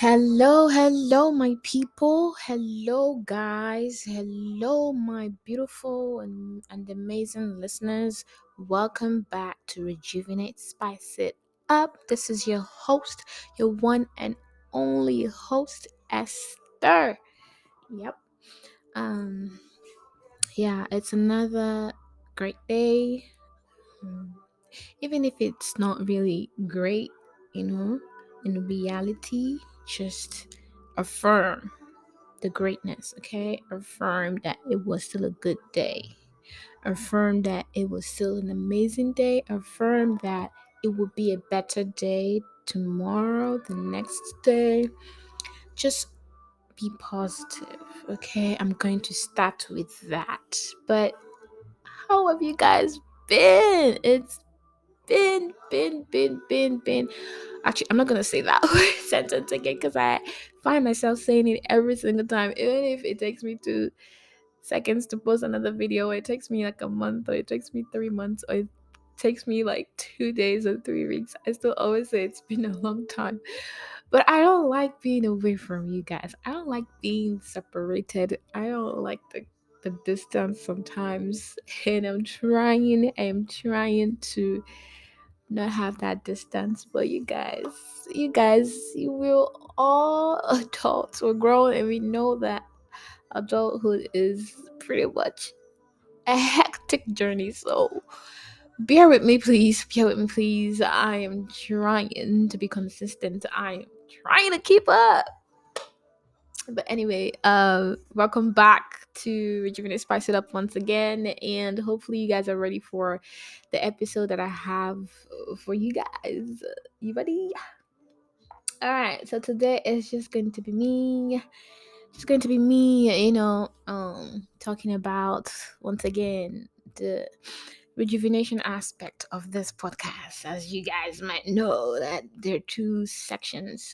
Hello, my people. Hello, guys. Hello, my beautiful and amazing listeners. Welcome back to Rejuvenate Spice It Up. This is your host, your one and only host, Esther. Yep. Um, yeah, it's another great day. Mm, Even if it's not really great, you know, in reality, just affirm the greatness, okay? Affirm that it was still a good day. Affirm that it was still an amazing day. Affirm that it will be a better day tomorrow, the next day. Just be positive, okay? I'm going to start with that. But how have you guys been? It's been. Actually, I'm not gonna say that sentence again because I find myself saying it every single time, even if it takes me 2 seconds to post another video, or it takes me like a month, or it takes me 3 months, or it takes me like 2 days or 3 weeks. I still always say it's been a long time. But I don't like being away from you guys. I don't like being separated. I don't like the distance sometimes. And I'm trying to not have that distance. But you will all adults. We're grown and we know that adulthood is pretty much a hectic journey. So bear with me, please. I am trying to be consistent. I am trying to keep up. But anyway, welcome back to Rejuvenate Spice It Up once again, and hopefully you guys are ready for the episode that I have for you guys. You ready? All right. So today is just going to be me. Just going to be me. Talking about once again the rejuvenation aspect of this podcast. As you guys might know, that there are two sections.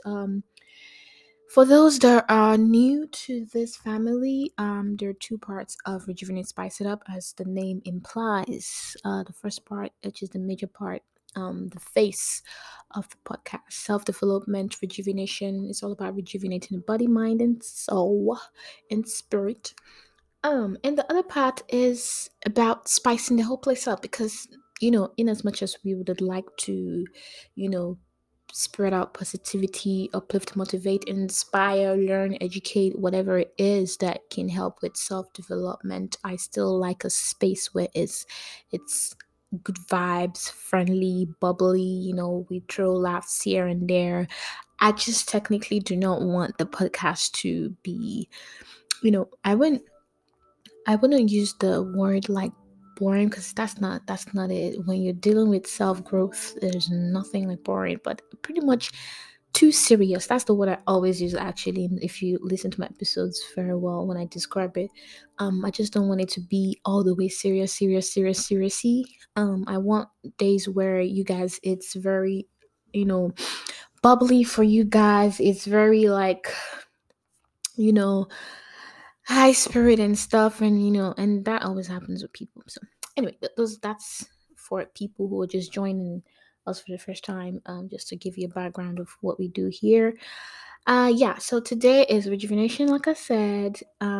For those that are new to this family, there are two parts of Rejuvenate Spice It Up, as the name implies. The first part, which is the major part, the face of the podcast, self development, rejuvenation. It's all about rejuvenating the body, mind, and soul, and spirit. And the other part is about spicing the whole place up because, in as much as we would like to, you know, spread out positivity, uplift, motivate, inspire, learn, educate, whatever it is that can help with self-development, I still like a space where it's good vibes, friendly, bubbly, we throw laughs here and there. I just technically do not want the podcast to be, I wouldn't use the word like boring because that's not it. When you're dealing with self growth, there's nothing like boring, but pretty much too serious. That's the word I always use actually. And if you listen to my episodes very well when I describe it, I just don't want it to be all the way seriously. I want days where you guys, it's very, you know, bubbly for you guys. It's very like, you know high spirit and stuff, and and that always happens with people. So anyway, that's for people who are just joining us for the first time, just to give you a background of what we do here. Yeah, so today is rejuvenation, like I said,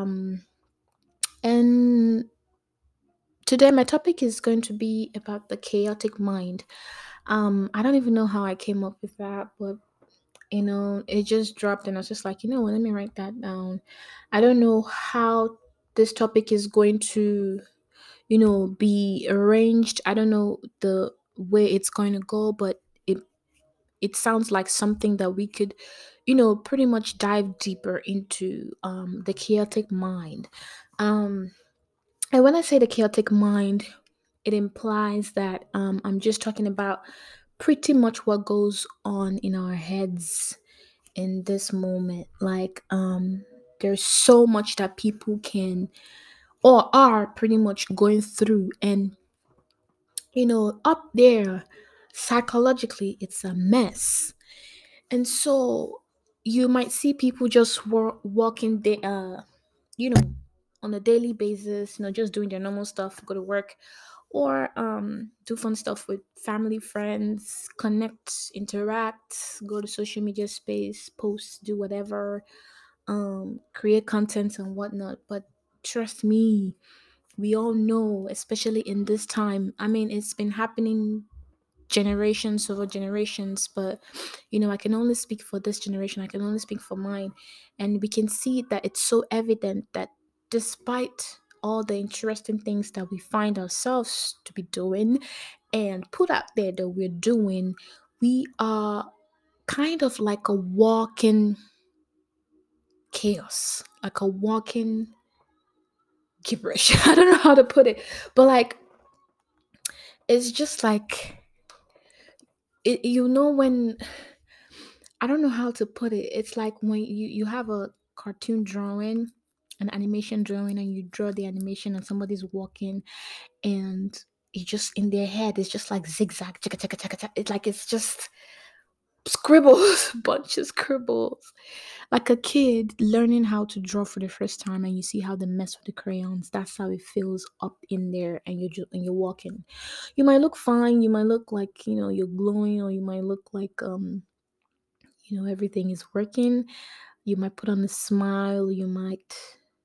and today my topic is going to be about the chaotic mind. I don't even know how I came up with that, but it just dropped and I was just like, what, let me write that down. I don't know how this topic is going to, be arranged. I don't know the way it's going to go, but it sounds like something that we could, pretty much dive deeper into, the chaotic mind. Um, and when I say the chaotic mind, it implies that I'm just talking about pretty much what goes on in our heads in this moment. Like, there's so much that people can or are pretty much going through, and up there psychologically it's a mess. And so you might see people just walking you know on a daily basis, just doing their normal stuff, go to work, or do fun stuff with family, friends, connect, interact, go to social media space, post, do whatever, create content and whatnot. But trust me, we all know, especially in this time, I mean, it's been happening generations over generations, but I can only speak for this generation, I can only speak for mine. And we can see that it's so evident that despite all the interesting things that we find ourselves to be doing and put out there that we're doing, we are kind of like a walking chaos, like a walking gibberish. I don't know how to put it, but like it's just like when I don't know how to put it. It's like when you have a cartoon drawing, an animation drawing, and you draw the animation, and somebody's walking, and it just in their head, it's just like zigzag, chaka, chaka, chaka, chaka. It's like it's just scribbles, bunch of scribbles, like a kid learning how to draw for the first time, and you see how they mess with the crayons. That's how it feels up in there, and you're walking. You might look fine. You might look like you're glowing, or you might look like everything is working. You might put on a smile. You might,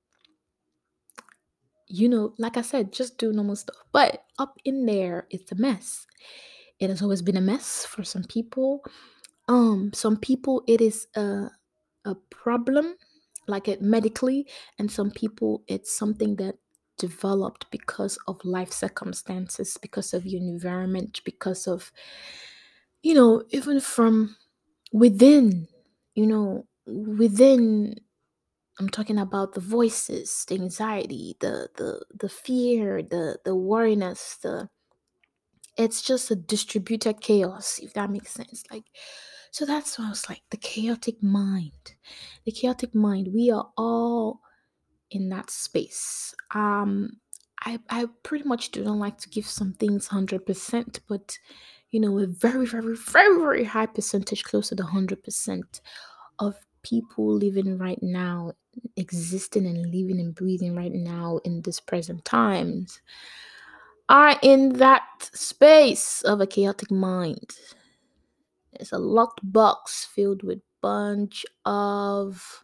like I said, just do normal stuff. But up in there, it's a mess. It has always been a mess for some people. Some people it is a problem, like it medically, and some people it's something that developed because of life circumstances, because of your environment, because of even from within, within. I'm talking about the voices, the anxiety, the fear, the worriness, the it's just a distributed chaos, if that makes sense. Like, so that's why I was like, the chaotic mind. The chaotic mind. We are all in that space. I pretty much do not like to give some things 100%, but a very, very, very, very high percentage, close to the 100% of people living right now, existing and living and breathing right now in this present times, are in that space of a chaotic mind. It's a locked box filled with bunch of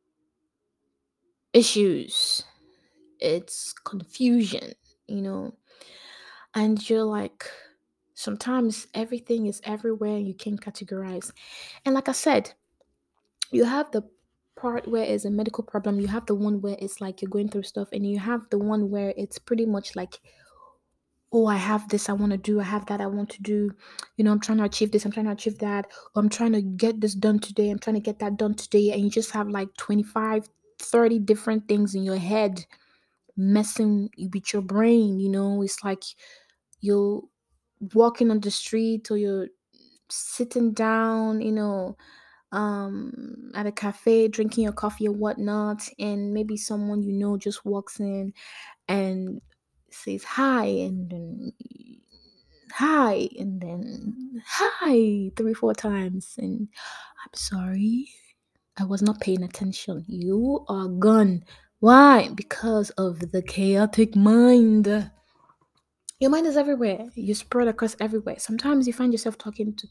issues. It's confusion, you know. And you're like, sometimes everything is everywhere, you can't categorize. And like I said, you have the part where it's a medical problem, you have the one where it's like you're going through stuff, and you have the one where it's pretty much like, oh, I have this I want to do, I have that I want to do, I'm trying to achieve this, I'm trying to achieve that, or I'm trying to get this done today, I'm trying to get that done today, and you just have like 25, 30 different things in your head messing with your brain. It's like you're walking on the street, or you're sitting down, at a cafe drinking your coffee or whatnot, and maybe someone just walks in and says hi, and then hi, and then hi 3 4 times, and I'm sorry, I was not paying attention, you are gone. Why? Because of the chaotic mind. Your mind is everywhere, you spread across everywhere. Sometimes you find yourself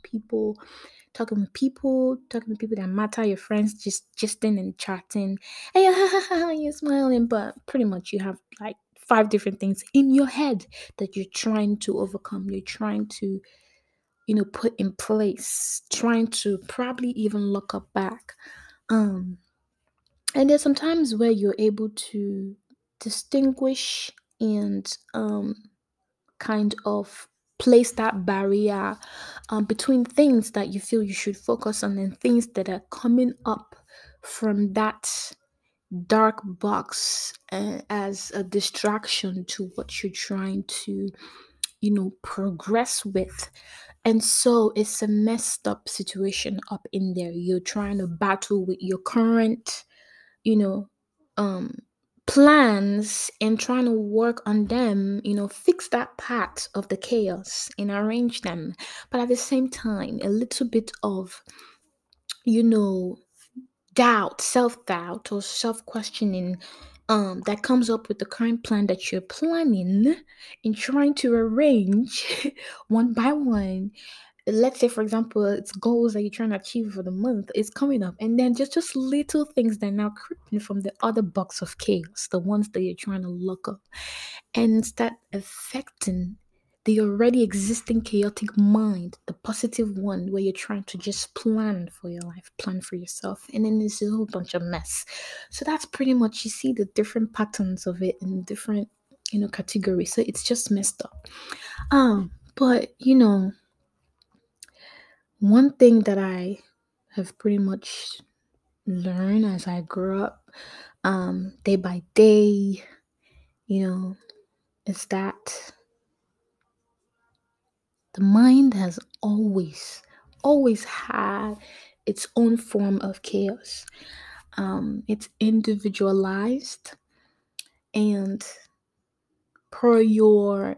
talking with people that matter, your friends, just gisting and chatting, and you're smiling, but pretty much you have like 5 different things in your head that you're trying to overcome, you're trying to, put in place, trying to probably even look up back. Um, and there's sometimes where you're able to distinguish and kind of place that barrier between things that you feel you should focus on and things that are coming up from that dark box as a distraction to what you're trying to progress with. And so it's a messed up situation up in there. You're trying to battle with your current you know um plans and trying to work on them, fix that part of the chaos and arrange them, but at the same time a little bit of you know doubt, self-doubt, or self-questioning that comes up with the current plan that you're planning and trying to arrange one by one. Let's say, for example, it's goals that you're trying to achieve for the month is coming up, and then just little things that are now creeping from the other box of chaos, the ones that you're trying to look up, and start affecting the already existing chaotic mind, the positive one where you're trying to just plan for your life, plan for yourself, and then there's a whole bunch of mess. So that's pretty much, you see the different patterns of it in different, categories. So it's just messed up. But one thing that I have pretty much learned as I grew up, day by day, you know, is that the mind has always had its own form of chaos. It's individualized, and per your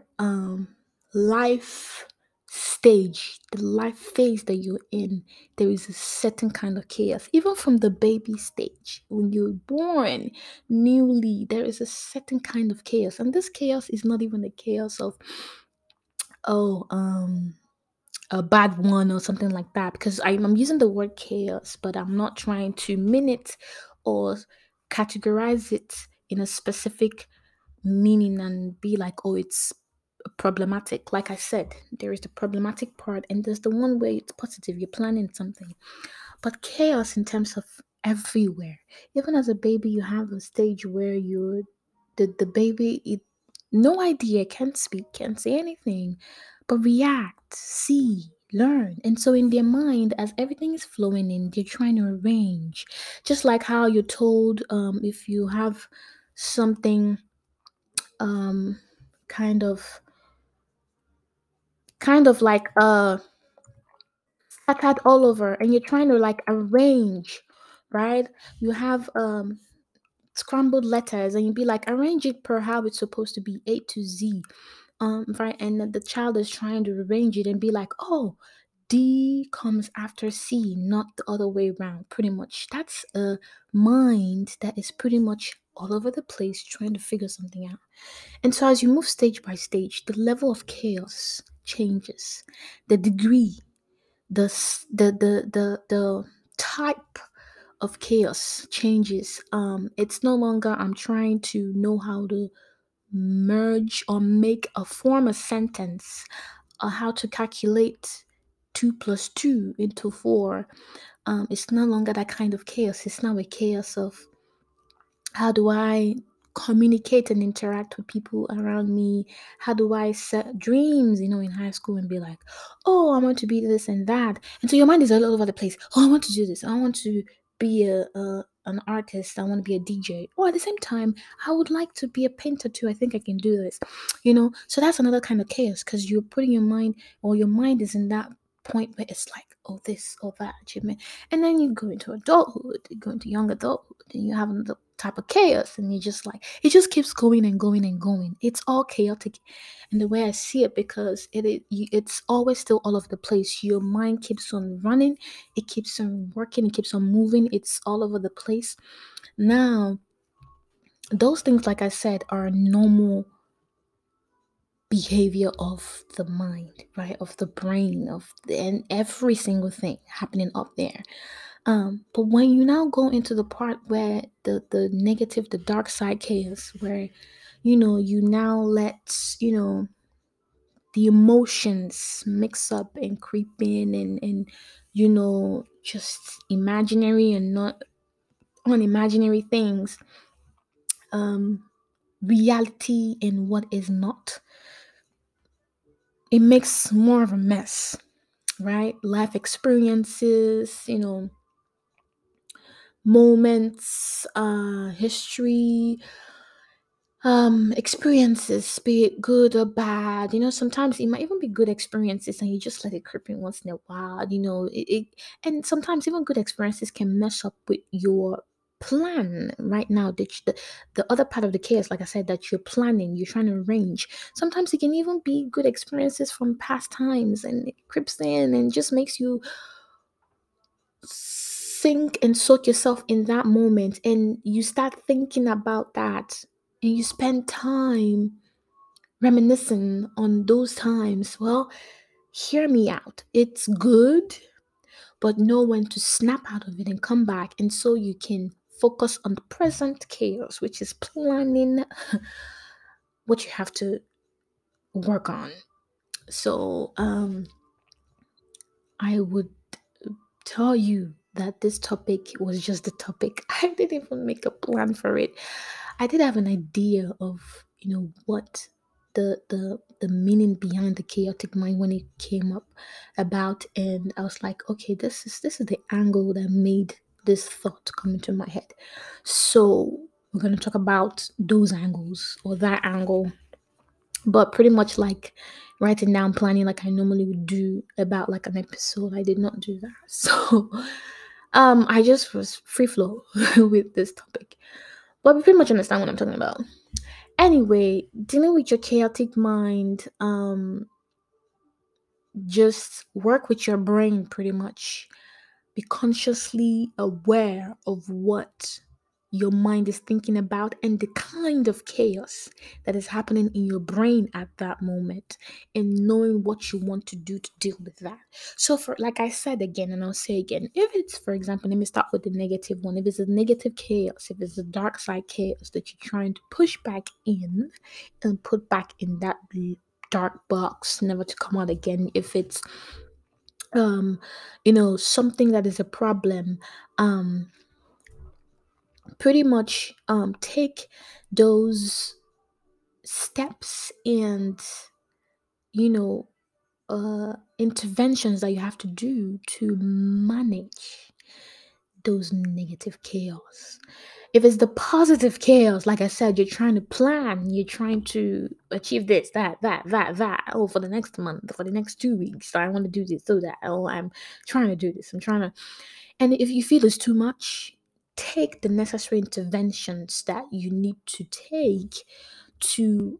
life stage, the life phase that you're in, there is a certain kind of chaos. Even from the baby stage, when you're born newly, there is a certain kind of chaos. And this chaos is not even the chaos of, oh, a bad one or something like that, because I'm using the word chaos, but I'm not trying to mean it or categorize it in a specific meaning and be like, oh, it's problematic. Like I said, there is the problematic part, and there's the one where it's positive, you're planning something. But chaos in terms of everywhere. Even as a baby, you have a stage where the baby, no idea, can't speak, can't say anything, but react, see, learn. And so in their mind, as everything is flowing in, they're trying to arrange. Just like how you're told, if you have something, um kind of like scattered all over, and you're trying to like arrange, right? You have scrambled letters, and you'd be like, arrange it per how it's supposed to be, A to Z, right? And then the child is trying to arrange it and be like, oh, D comes after C, not the other way around. Pretty much that's a mind that is pretty much all over the place trying to figure something out. And so as you move stage by stage, the level of chaos changes, the degree, the type of chaos changes. It's no longer I'm trying to know how to merge or make a form a sentence, or how to calculate 2 plus 2 into 4. It's no longer that kind of chaos. It's now a chaos of, how do I communicate and interact with people around me? How do I set dreams, in high school, and be like, oh, I want to be this and that. And so your mind is all over the place. Oh, I want to do this. I want to be an artist. I want to be a DJ. Or at the same time, I would like to be a painter too. I think I can do this. So that's another kind of chaos, because you're putting your mind, or your mind is in that point where it's like, oh, this or that achievement. And then you go into adulthood, you go into young adulthood, and you have another type of chaos, and you just like, it just keeps going and going and going. It's all chaotic in the way I see it, because it's always still all over the place. Your mind keeps on running, it keeps on working, it keeps on moving, it's all over the place. Now, those things, like I said, are normal behavior of the mind, right? Of the brain, and every single thing happening up there. But when you now go into the part where the negative, the dark side chaos, where you now let the emotions mix up and creep in, and just imaginary and not unimaginary things, um reality and what is not, it makes more of a mess, right? Life experiences, moments, history, experiences, be it good or bad. Sometimes it might even be good experiences, and you just let it creep in once in a while. And sometimes even good experiences can mess up with your plan right now. The other part of the chaos, like I said, that you're planning, you're trying to arrange. Sometimes it can even be good experiences from past times, and it creeps in and just makes you sink and soak yourself in that moment and you start thinking about that and you spend time reminiscing on those times, well, hear me out. It's good, but know when to snap out of it and come back. And so you can focus on the present chaos, which is planning what you have to work on. So, I would tell you that this topic was just the topic. I didn't even make a plan for it. I did have an idea of, what the meaning behind the chaotic mind when it came up about, and I was like, okay, this is the angle that made this thought come into my head. So we're gonna talk about those angles or that angle, but pretty much like writing down, planning like I normally would do about like an episode. I did not do that. So I just was free flow with this topic. But we pretty much understand what I'm talking about. Anyway, dealing with your chaotic mind, just work with your brain pretty much. Be consciously aware of what your mind is thinking about and the kind of chaos that is happening in your brain at that moment, and knowing what you want to do to deal with that. So for, like I said again, and I'll say again, if it's, for example, let me start with the negative one. If it's a negative chaos, if it's a dark side chaos that you're trying to push back in and put back in that dark box never to come out again, if it's something that is a problem, um pretty much take those steps and you know interventions that you have to do to manage those negative chaos. If it's the positive chaos, like I said, you're trying to plan, you're trying to achieve this, that. Oh, for the next month, for the next 2 weeks, I want to do this, so that. Oh, I'm trying to do this. I'm trying to. And if you feel it's too much, take the necessary interventions that you need to take to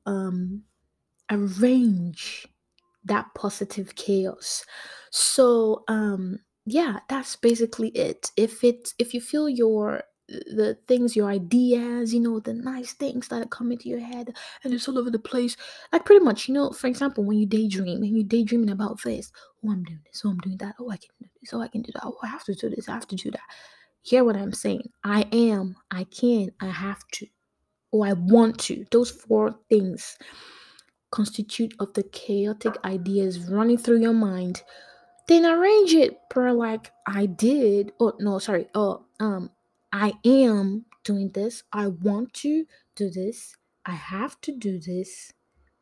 arrange that positive chaos. So yeah, that's basically it. If you feel the things, your ideas, the nice things that are coming to your head and it's all over the place, like pretty much, for example, when you daydream and you're daydreaming about this, oh, I'm doing this, oh, I'm doing that, oh, I can do this, oh, I can do that, oh, I have to do this, I have to do that. Hear what I'm saying. I am, I can, I have to, or I want to. Those four things constitute of the chaotic ideas running through your mind. Then arrange it per like I did. Oh no, sorry. I am doing this. I want to do this. I have to do this.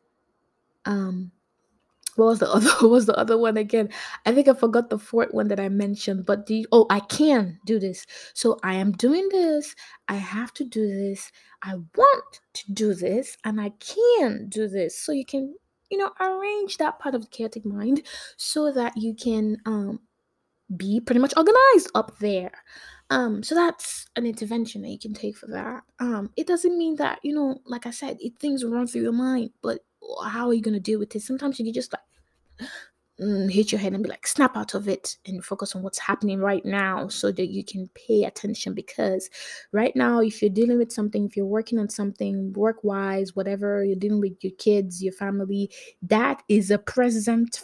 Um what was the other what was the other one again? I think I forgot the fourth one that I mentioned, but I can do this. So I am doing this, I have to do this, I want to do this, and I can do this. So you can, arrange that part of the chaotic mind so that you can be pretty much organized up there. So that's an intervention that you can take for that. It doesn't mean that, like I said, things run through your mind, but how are you gonna deal with it? Sometimes you can just like hit your head and be like, snap out of it and focus on what's happening right now so that you can pay attention. Because right now, if you're dealing with something, if you're working on something work wise, whatever you're dealing with, your kids, your family, that is a present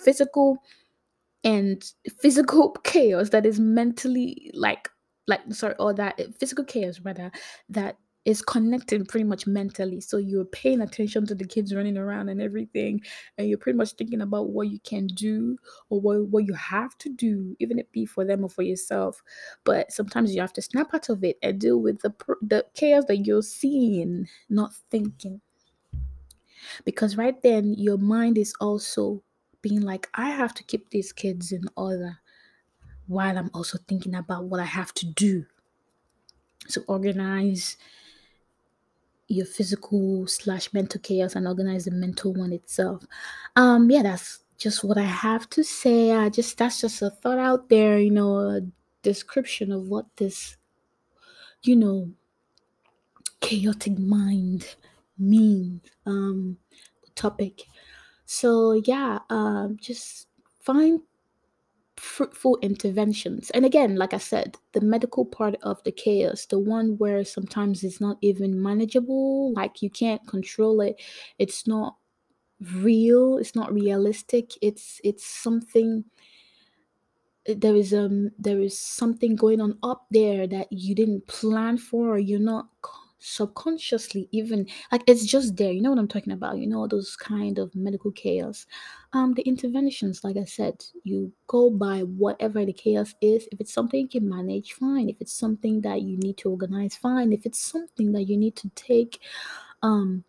and physical chaos that is mentally like sorry, or that physical chaos rather, that is connecting pretty much mentally. So you're paying attention to the kids running around and everything, and you're pretty much thinking about what you can do or what you have to do, even if it be for them or for yourself. But sometimes you have to snap out of it and deal with the chaos that you're seeing, not thinking. Because right then your mind is also being like, I have to keep these kids in order while I'm also thinking about what I have to do. So organize your physical slash mental chaos and organize the mental one itself. Yeah, that's just what I have to say. That's just a thought out there, a description of what this, you know, chaotic mind means. The topic. So yeah, just find fruitful interventions. And again, like I said, the medical part of the chaos, the one where sometimes it's not even manageable, like you can't control it, it's not real, it's not realistic, it's something, there is something going on up there that you didn't plan for, or you're not subconsciously even, like, it's just there. You know what I'm talking about, those kind of medical chaos. The interventions, like I said, you go by whatever the chaos is. If it's something you can manage, fine. If it's something that you need to organize, fine. If it's something that you need to take um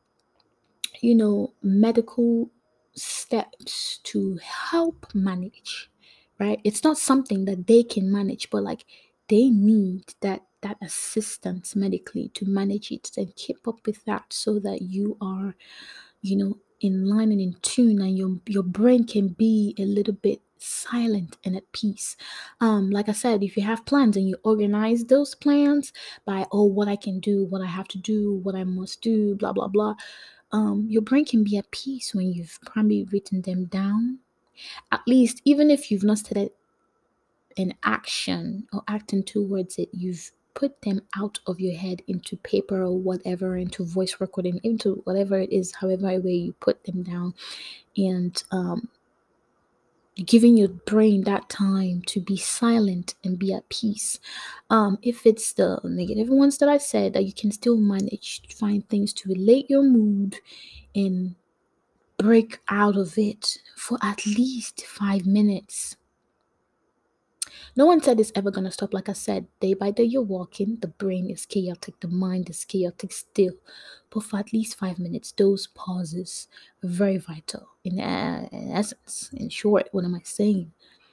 medical steps to help manage, right? It's not something that they can manage, but like they need that assistance medically to manage it and keep up with that, so that you are, in line and in tune, and your brain can be a little bit silent and at peace. Like I said, if you have plans and you organize those plans by, oh, what I can do, what I have to do, what I must do, blah blah blah, your brain can be at peace when you've probably written them down. At least, even if you've not started an action or acting towards it, you've put them out of your head into paper or whatever, into voice recording, into whatever it is, however way you put them down, and giving your brain that time to be silent and be at peace. If it's the negative ones that I said, that you can still manage to find things to relate your mood and break out of it for at least 5 minutes. No one said it's ever gonna stop. Like I said, day by day you're walking, the brain is chaotic, the mind is chaotic still. But for at least 5 minutes, those pauses are very vital. In essence, in short, what am I saying?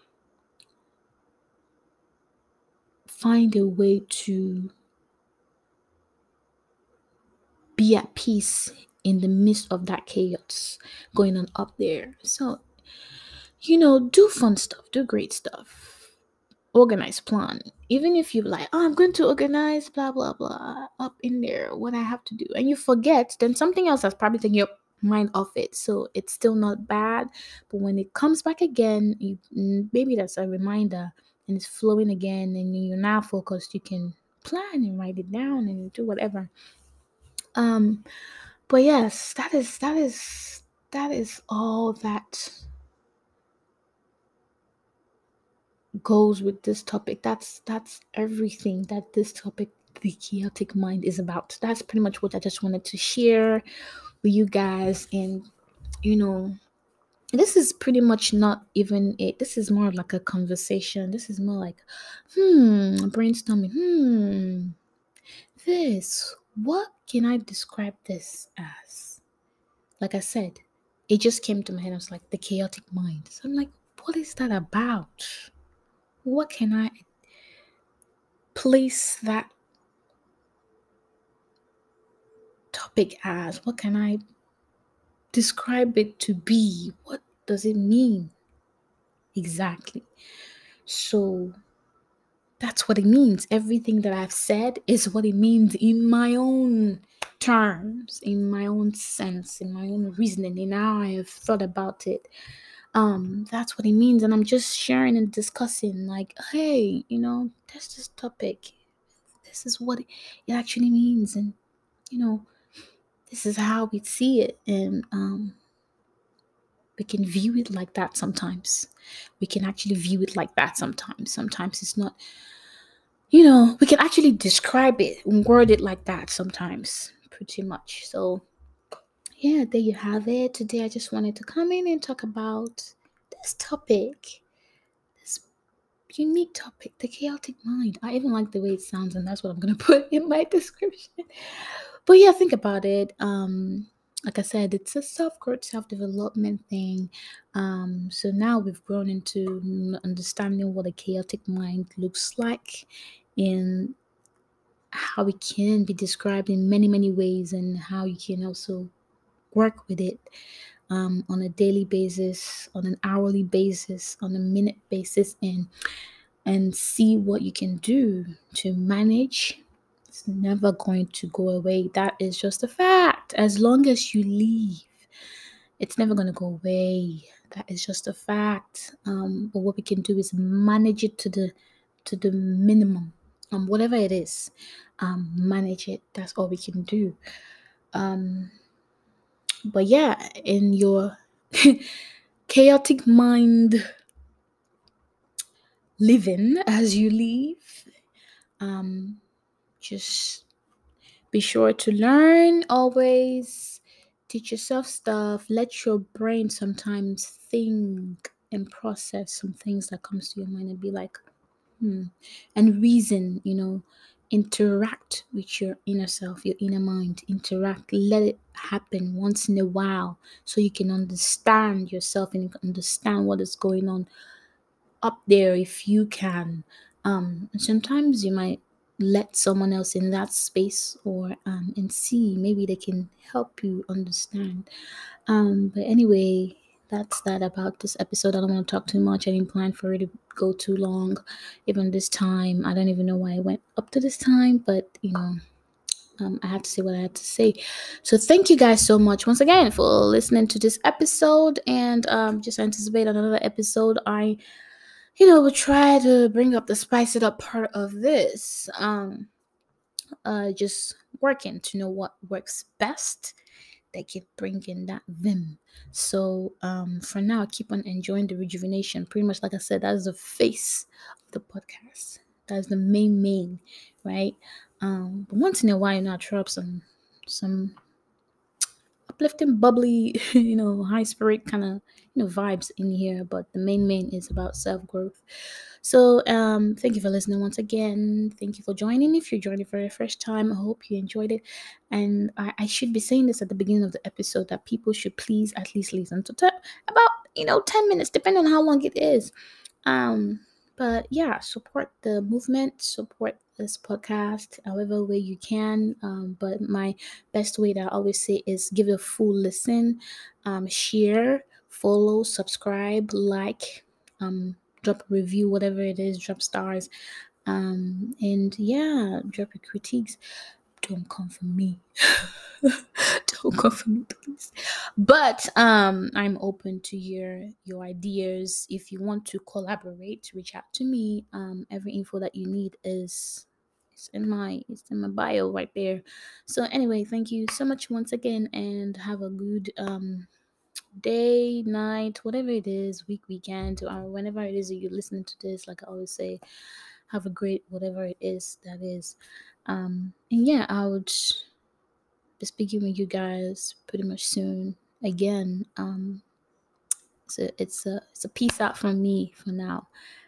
Find a way to be at peace in the midst of that chaos going on up there. So, do fun stuff, do great stuff, organize, plan. Even if you're like, oh, I'm going to organize, blah, blah, blah, up in there, what I have to do, and you forget, then something else has probably taken your mind off it. So it's still not bad. But when it comes back again, maybe that's a reminder, and it's flowing again, and you're now focused, you can plan and write it down and do whatever. But yes, that is all that goes with this topic. That's everything that this topic, the chaotic mind, is about. That's pretty much what I just wanted to share with you guys. And this is pretty much not even it. This is more of like a conversation. This is more like brainstorming. This, what can I describe this as? Like I said, it just came to my head. I was like, the chaotic mind. So I'm like, what is that about? What can I place that topic as? What can I describe it to be? What does it mean exactly? So that's what it means. Everything that I've said is what it means in my own terms, in my own sense, in my own reasoning, in how I have thought about it. That's what it means. And I'm just sharing and discussing, like, hey, there's this topic. This is what it actually means. And, this is how we see it. And we can view it like that sometimes. We can actually view it like that sometimes. Sometimes it's not, we can actually describe it and word it like that sometimes, pretty much. So, yeah, there you have it. Today, I just wanted to come in and talk about this topic, this unique topic, the chaotic mind. I even like the way it sounds, and that's what I'm going to put in my description. But yeah, think about it. Like I said, it's a self-growth, self-development thing. So now we've grown into understanding what a chaotic mind looks like, and how it can be described in many, many ways, and how you can also work with it on a daily basis, on an hourly basis, on a minute basis, and see what you can do to manage. It's never going to go away. That is just a fact. As long as you live, it's never going to go away. That is just a fact. But what we can do is manage it to the minimum. Whatever it is, manage it. That's all we can do. But yeah, in your chaotic mind living as you leave, just be sure to learn always. Teach yourself stuff. Let your brain sometimes think and process some things that comes to your mind and be like, and reason, interact with your inner self, your inner mind, interact, let it happen once in a while so you can understand yourself and you can understand what is going on up there if you can. And sometimes you might let someone else in that space or and see maybe they can help you understand. But anyway, that's that about this episode. I don't want to talk too much. I didn't plan for it to go too long. Even this time, I don't even know why I went up to this time, but I had to say what I had to say. So thank you guys so much once again for listening to this episode, and just anticipate another episode. I will try to bring up the spice it up part of this. Just working to know what works best that can bring in that vim. So for now, keep on enjoying the rejuvenation. Pretty much like I said, that's the face of the podcast. That's the main, right? But once in a while, I throw up some uplifting, bubbly, high spirit kind of vibes in here. But the main is about self growth. So thank you for listening once again. Thank you for joining. If you're joining for the first time, I hope you enjoyed it. And I should be saying this at the beginning of the episode that people should please at least listen to about 10 minutes, depending on how long it is. But yeah, support the movement, support this podcast however way you can. But my best way that I always say is give it a full listen, share, follow, subscribe, like, drop a review, whatever it is, drop stars, and yeah, drop your critiques. Don't come for me. Don't come for me, please. But I'm open to your ideas. If you want to collaborate, reach out to me. Every info that you need is it's in my bio right there. So anyway, thank you so much once again, and have a good day, night, whatever it is, weekend, or whenever it is that you're listening to this. Like I always say, have a great whatever it is that is. And yeah, I would be speaking with you guys pretty much soon again. So it's a peace out from me for now.